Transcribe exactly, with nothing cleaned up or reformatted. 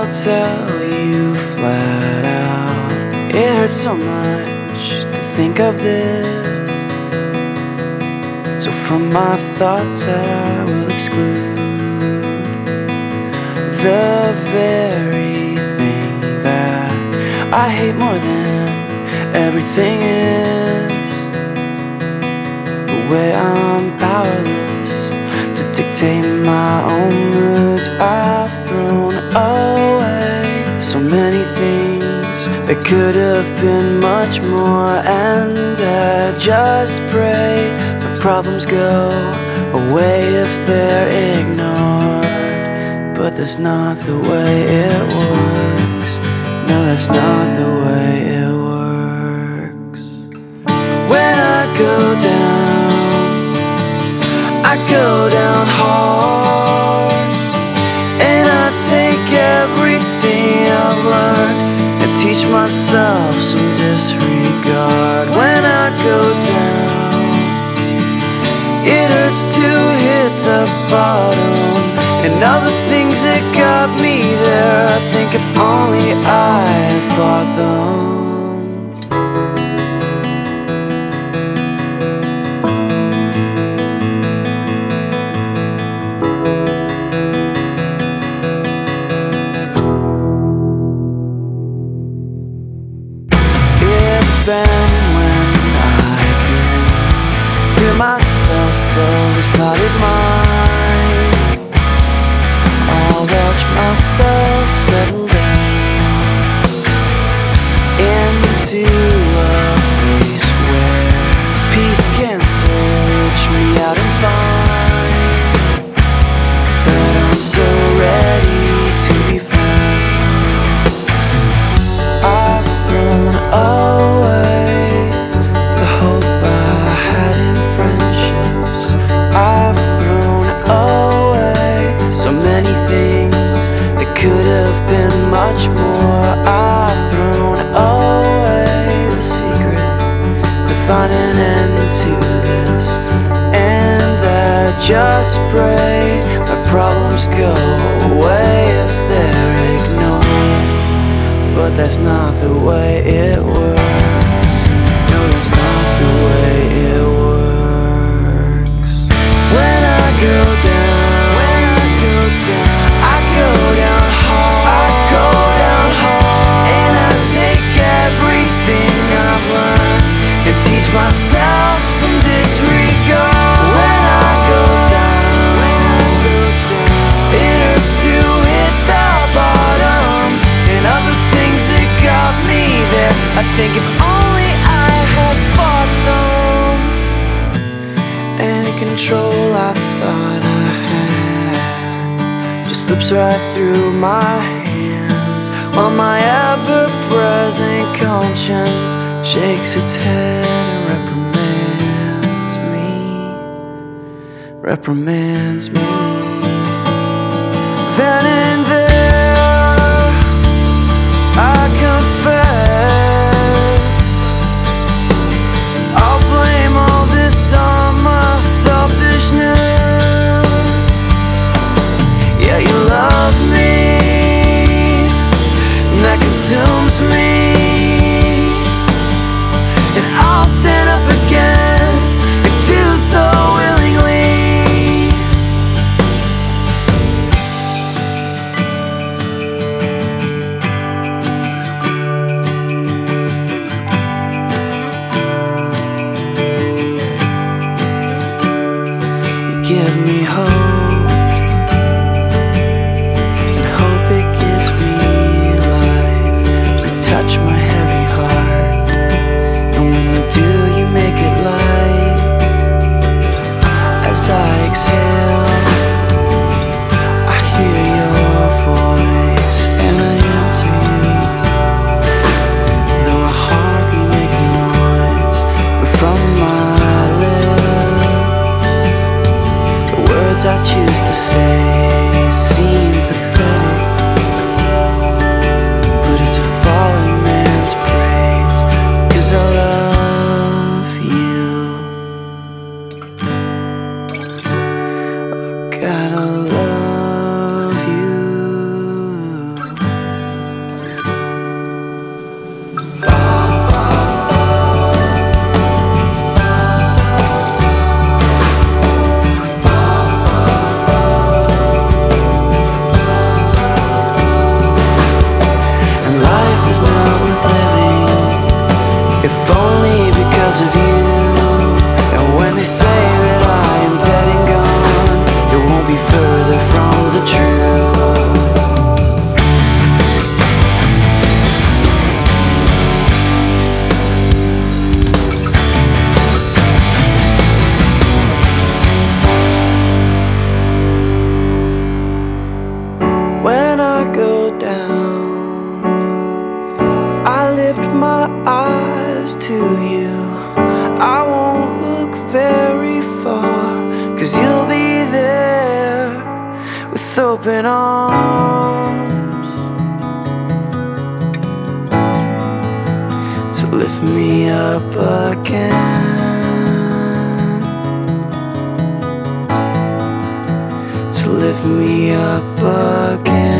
I'll tell you flat out, it hurts so much to think of this. So from my thoughts I will exclude the very thing that I hate more than everything is. The way I'm powerless to dictate my own moods. I've thrown away so many things that could have been much more, and I just pray my problems go away if they're ignored. But that's not the way it works. No, that's not the way it works. When I go down, I go down hard, and I take everything I've learned and teach myself some disregard. When I go down, it hurts to hit the bottom, and all the things that got me there, I think if only I had fought them. If and when I can hear myself from this clouded mind, I'll watch myself settle down into a place where peace can search me out and find that I'm so ready to be found. I've thrown away the hope I had in friendships. I've thrown away so many things that could have been much more. I've thrown away the secret to find an end to this, and I just pray my problems go away if they're ignored. But that's not the way it works. No, that's not the way it works. When I go down, when I go down, I go down hard, I go down hard, and I take everything I've learned and teach myself some disregard. When I go down, when I go down, it hurts to hit the bottom, and other things that got me there, I think if only I had fought them. Any control I thought I had just slips right through my hands, while my ever-present conscience shakes its head and reprimands me, reprimands me. Then and there, I confess, I'll blame all this on my selfishness. Yeah, you love me, and that consumes me, and I'll stand up again and do so willingly. to you, I won't look very far, 'cause you'll be there with open arms to lift me up again, to lift me up again.